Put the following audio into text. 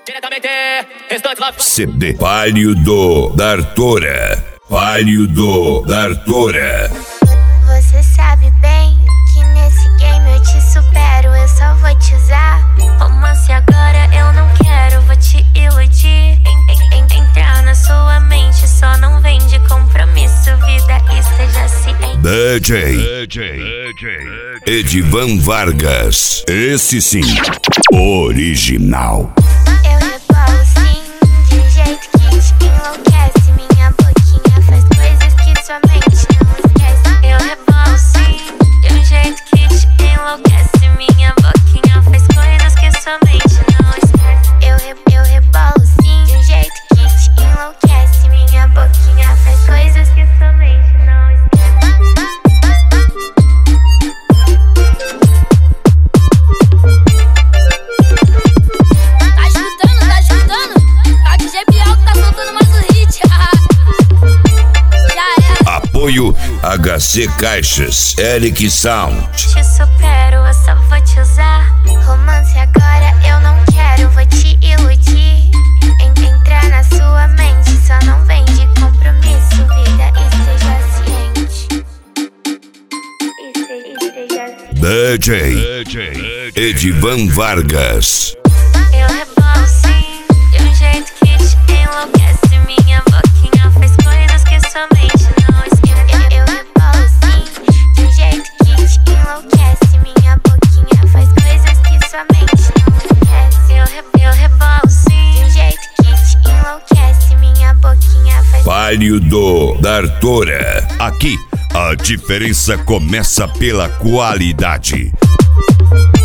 Diretamente, restantes lá. CD Palio da Artora. Palio da Artora. Você sabe bem que nesse game eu te supero. Eu só vou te usar. Romance agora eu não quero, vou te iludir. Entrar na sua mente, só não vem de compromisso. Vida, esteja ciente. DJ Edivan Vargas. Esse sim, original. Eu rebolo sim, de um jeito que te enlouquece. Minha boquinha faz coisas que sua mente não esquece. Eu rebolo sim, de um jeito que te enlouquece. Minha boquinha faz coisas que sua mente não esquece. Eu rebolo sim, de um jeito que te enlouquece. Minha boquinha faz coisas que sua mente não esquece. Tá escutando? A DJ Bial que tá soltando mais um hit. Já era. Apoio HC Caixas, Eric Sound. Te supero, eu só vou te usar. Romance agora eu não quero, vou te iludir. Entrar na sua mente, só não vem de compromisso. Vida, esteja ciente. Esteja ciente. DJ Edivan Vargas. Eu rebolo sim, de um jeito que te enlouquece. Minha boquinha faz coisas que sua mente não esquece. Eu rebolo sim, de um jeito que te enlouquece. Minha boquinha faz coisas que sua mente não esquece. Eu rebolo sim, de um jeito que te enlouquece. Minha boquinha faz. Palio da Artora. Aqui, a diferença começa pela qualidade.